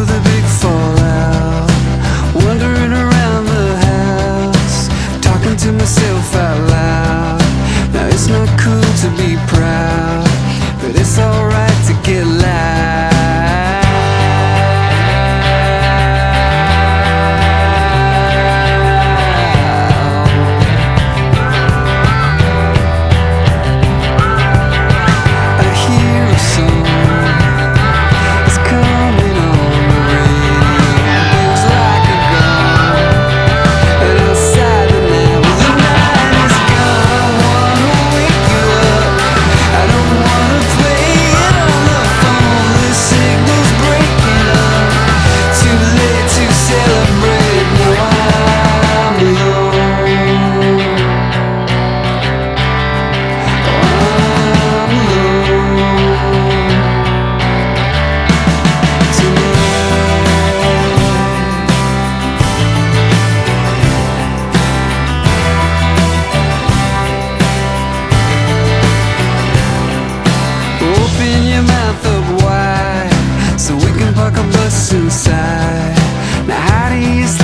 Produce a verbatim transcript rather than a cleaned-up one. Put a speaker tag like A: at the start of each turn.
A: of the big fallout, wandering around the house, talking to myself out loud. Now it's not cool to be proud, but it's alright to get loud. Park a bus inside. Now how do you